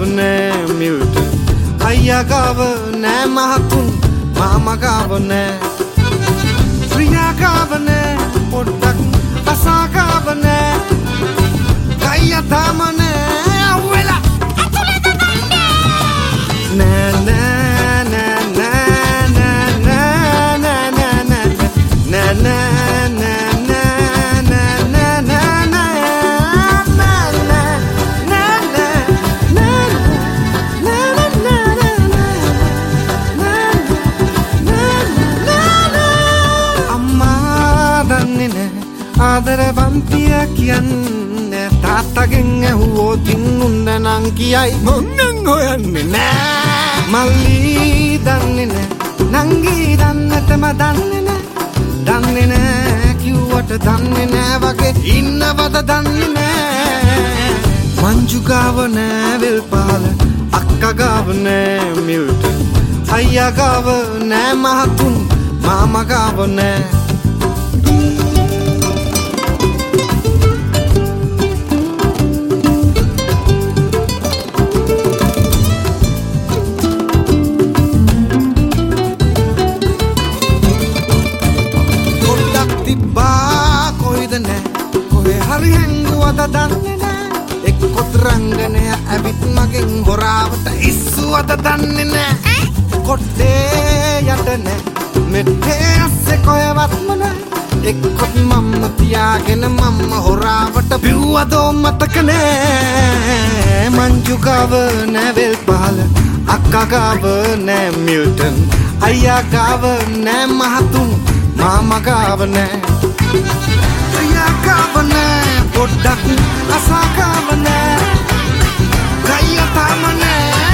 nෑ Milton අයියා ගාව නෑ මහතුන් මාමා ගාව නෑ ප්‍රියා ගාව නෑ පොඩ්ඩක් අසා ගාව නෑ අයියා තාම නෑ අවුලා නෑ නෑ නෑ නෑ නෑ නෑ නෑ ආදරවන්තිය කියන්නේ තාත්තගෙන් ඇහුවොතින් උන්න නං කියයි මොන්නන් හොයන්නේ නෑ මල්ලි දන්නේ නෑ නංගී දන්නටම දන්නේ නෑ කිව්වට දන්නේ නෑ වගේ ඉන්නවද දන්නේ නෑ මංජු ගාව නෑ වෙල්පාල අක්කා ගාව නෑ මිල්ටන් අයියා ගාව නෑ මහතුන් මාමා ගාව නෑ හරි හැංගුවද දන්නේ නෑ එක්කොත් රංගනය ඇවිත් මගෙන් හොරාවට ඉස්සුවද දන්නේ නෑ කොට්ටේ යට නෑ මෙට්ටේ අස්සේ කොයවත්ම නෑ එක්කොත් මම්ම තියාගෙන මම්ම හොරාවට බිව්වදෝ මතක නෑ මංජු ගාව නෑ වෙල්පාල අක්කා ගාව නෑ මිල්ටන් අයියා ගාව නෑ මහතුන් මාමා ගාව නෑ අයියා ගාව නෑ පොඩ්ඩක් අසා ගාව නෑ අයියා තාම නෑ